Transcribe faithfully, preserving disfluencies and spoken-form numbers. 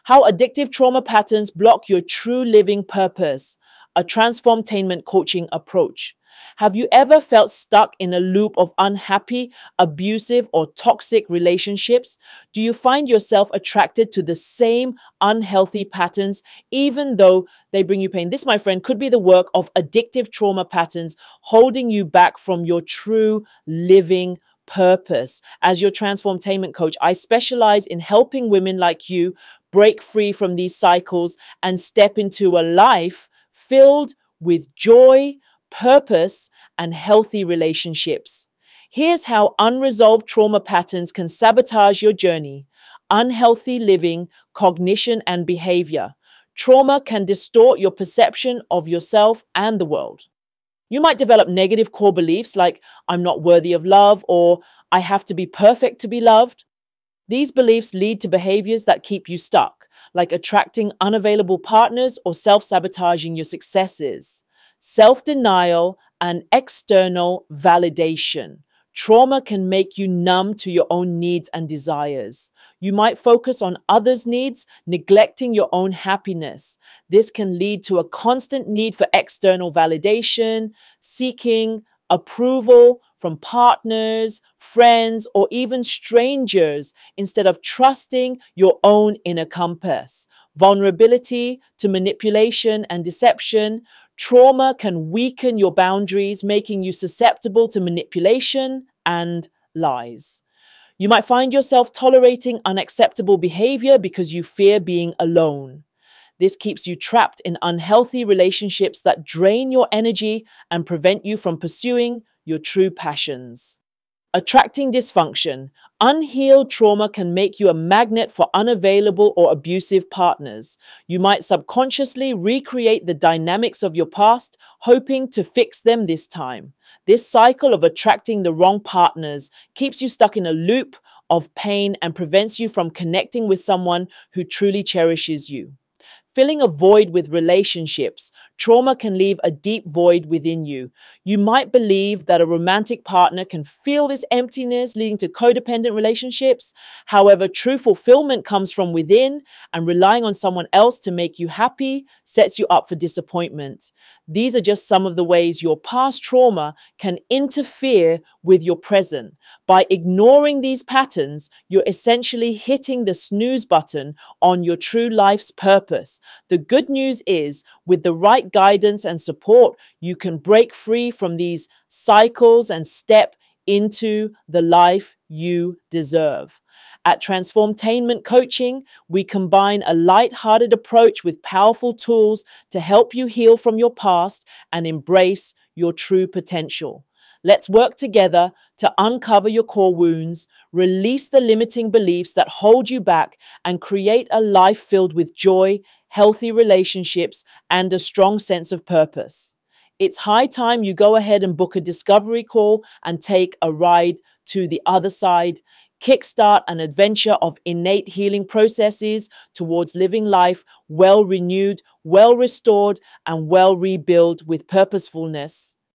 How addictive trauma patterns block your true living purpose, a transformtainment coaching approach. Have you ever felt stuck in a loop of unhappy, abusive, or toxic relationships? Do you find yourself attracted to the same unhealthy patterns, even though they bring you pain? This, my friend, could be the work of addictive trauma patterns holding you back from your true living purpose. As your transformtainment coach, I specialize in helping women like you break free from these cycles and step into a life filled with joy, purpose, and healthy relationships. Here's how unresolved trauma patterns can sabotage your journey. Unhealthy living, cognition, and behavior. Trauma can distort your perception of yourself and the world. You might develop negative core beliefs like, I'm not worthy of love, or I have to be perfect to be loved. These beliefs lead to behaviors that keep you stuck, like attracting unavailable partners or self-sabotaging your successes. Self-denial and external validation. Trauma can make you numb to your own needs and desires. You might focus on others' needs, neglecting your own happiness. This can lead to a constant need for external validation, seeking approval from partners, friends, or even strangers instead of trusting your own inner compass. Vulnerability to manipulation and deception. Trauma can weaken your boundaries, making you susceptible to manipulation and lies. You might find yourself tolerating unacceptable behavior because you fear being alone. This keeps you trapped in unhealthy relationships that drain your energy and prevent you from pursuing your true passions. Attracting dysfunction. Unhealed trauma can make you a magnet for unavailable or abusive partners. You might subconsciously recreate the dynamics of your past, hoping to fix them this time. This cycle of attracting the wrong partners keeps you stuck in a loop of pain and prevents you from connecting with someone who truly cherishes you. Filling a void with relationships. Trauma can leave a deep void within you. You might believe that a romantic partner can fill this emptiness, leading to codependent relationships. However, true fulfillment comes from within, and relying on someone else to make you happy sets you up for disappointment. These are just some of the ways your past trauma can interfere with your present. By ignoring these patterns, you're essentially hitting the snooze button on your true life's purpose. The good news is, with the right guidance and support, you can break free from these cycles and step into the life you deserve. At Transformtainment Coaching, we combine a light-hearted approach with powerful tools to help you heal from your past and embrace your true potential. Let's work together to uncover your core wounds, release the limiting beliefs that hold you back, and create a life filled with joy, healthy relationships, and a strong sense of purpose. It's high time you go ahead and book a discovery call and take a ride to the other side. Kickstart an adventure of innate healing processes towards living life well renewed, well restored, and well rebuilt with purposefulness.